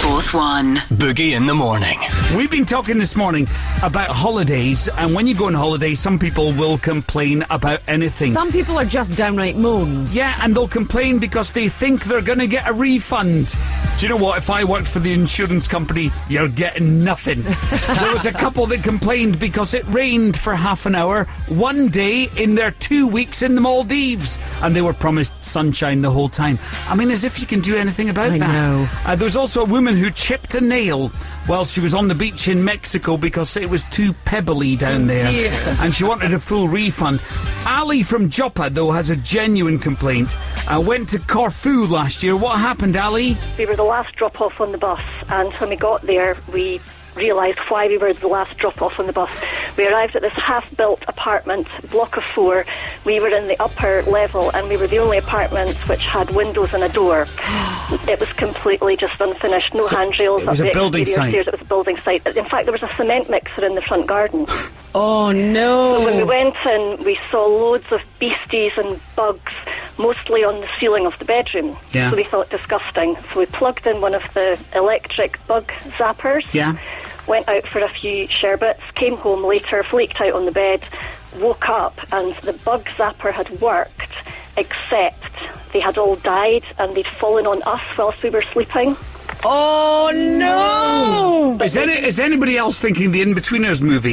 Fourth One. Boogie in the morning. We've been talking this morning about holidays, and when you go on holiday, some people will complain about anything. Some people are just downright moans. Yeah, and they'll complain because they think they're going to get a refund. Do you know what? If I worked for the insurance company, you're getting nothing. There was a couple that complained because it rained for half an hour one day in their 2 weeks in the Maldives, and they were promised sunshine the whole time. I mean, as if you can do anything about I that. know. There was also a woman who chipped a nail while she was on the beach in Mexico because it was too pebbly down there. Dear. And she wanted a full refund. Ali from Joppa, though, has a genuine complaint. Went to Corfu last year. What happened, Ali? We were the last drop-off on the bus, and when we got there, we realised why we were the last drop-off on the bus. We arrived at this half-built apartment, block of 4. We were in the upper level, and we were the only apartment which had windows and a door. It was completely just unfinished, no handrails. It was up a the building exterior site. stairs. It was a building site. In fact, there was a cement mixer in the front garden. Oh, no. So when we went in, we saw loads of beasties and bugs, mostly on the ceiling of the bedroom. Yeah. So we thought disgusting. So we plugged in one of the electric bug zappers. Yeah. Went out for a few sherbets, came home later, flaked out on the bed, woke up, and the bug zapper had worked, except they had all died and they'd fallen on us whilst we were sleeping. Oh, no. Is anybody else thinking the In-Betweeners movie?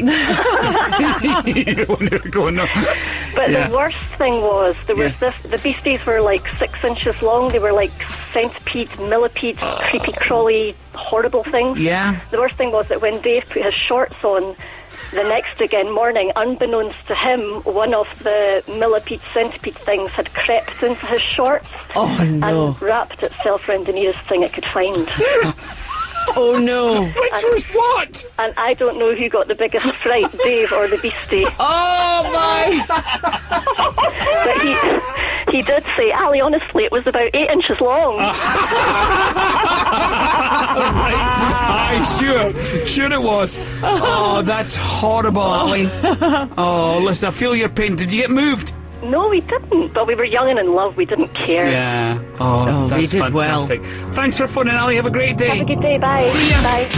Going on. But Yeah. the worst thing was, there was the beasties were like 6 inches long. They were like centipedes, millipedes, creepy crawly, horrible things. Yeah. The worst thing was that when Dave put his shorts on the next again morning, unbeknownst to him, one of the millipede centipede things had crept into his shorts and wrapped itself around the nearest thing it could find. Oh, no. Which was what? And I don't know who got the biggest fright, Dave or the beastie. Oh, my. But he did say, Ali, honestly, it was about 8 inches long. Sure it was. Oh, that's horrible, Ali. Oh, listen, I feel your pain. Did you get moved? No, we didn't. But we were young and in love. We didn't care. Yeah. Oh, we that's did well. fantastic. Thanks for phoning, Ali. Have a great day. Have a good day. Bye. See ya. Bye.